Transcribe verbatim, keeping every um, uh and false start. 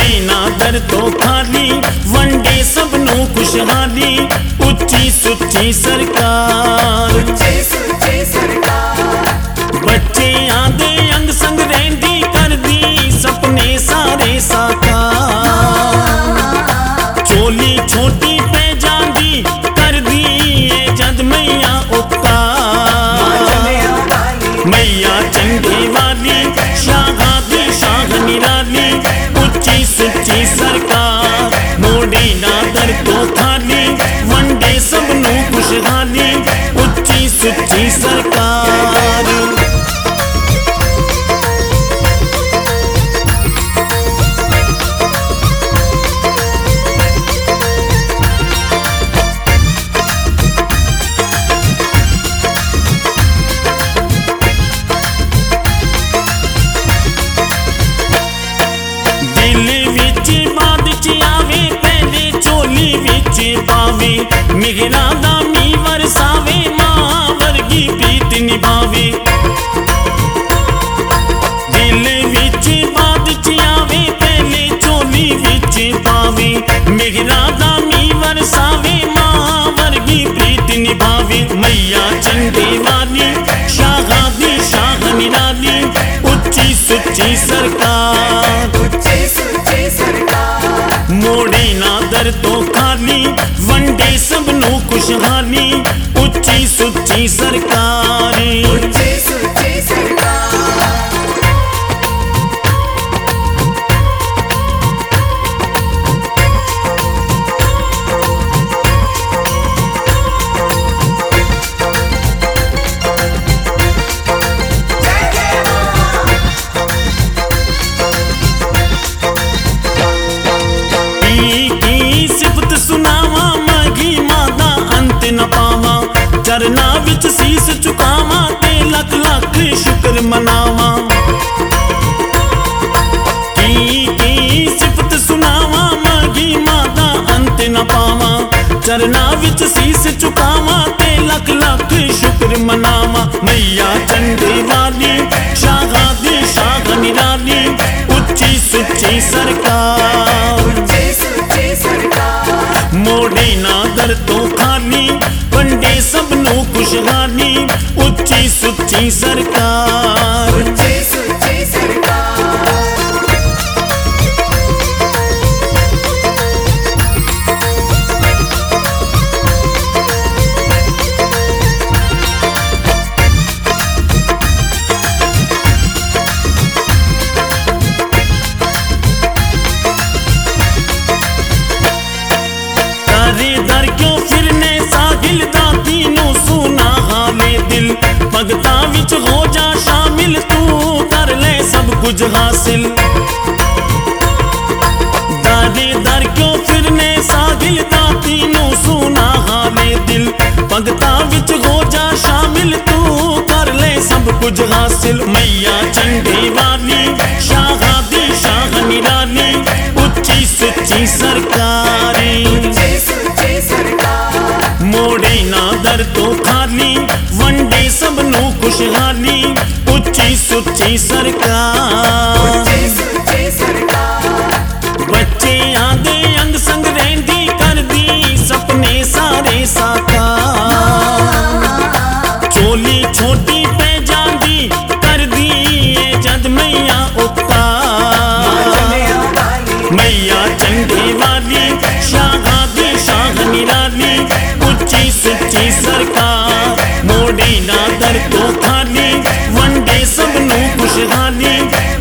मोड़े ना दर तो खाली वंडे सबनों खुशहाली उच्ची सुच्ची सरकार बच्चे आंदे अंग संग रहंदी कर दी सपने सारे साकार चोली छोटी पे जांदी कर दी ये जद मैया उपकार मैया चंगे वाली शाहा दी शाह निराली उच्ची सुच्ची सरकार मोड़े ना दर तो खाली वंडे सबनों खुशहाली उच्ची सुच्ची सरकार। पावे मिगरा दा मी वरसावे मां वर्गी प्रीत निभावे दिल विच बात च आवे पहले चोली विच पावे मिगरा दा मी वरसावे मां वर्गी प्रीत निभावे मैया चंगे वाली शाहा दी शाह निराली उच्ची सुच्ची सरकार मोड़े ना दर तो खाली वंडे सबनों खुशहाली उच्ची सुच्ची सरकार। चरना विच सीस चुकावा ते लख लख शुक्र मनावा की की सिफत सुनावा मागी माता अंत न पावा चरना विच सीस चुकावा ते लख लख शुक्र मनावा मैया चंगे वाली शाहा दी शाह निराली उच्ची सुच्ची सरकार मोड़े ना दर तो खाली वंडे सबनों खुशहाली उच्ची सुच्ची सरकार। भगता विच हो जा शामिल तू कर ले सब कुछ हासिल दादे दर क्यों फिरने सागिल तीनों सुना हाले दिल भगता विच हो जा शामिल तू कर ले सब कुछ हासिल मैया चंगे वाली शाहा दी शाह निराली उच्ची सुच्ची सरकारी मोड़े ना दर तो खाली वंडे सबनों खुशहाली उच्ची सुच्ची सरकार बच्चे आंदे अंग संग रहंदी कर दी सपने सारे साकार चोली छोटी पे जांदी कर दी ये जद मैया उपकार मैया चंगे वाली शाहा दी शाह निराली उच्ची सुच्ची सरकार मोड़े ना दर तो खाली वंडे सबनों खुशहाली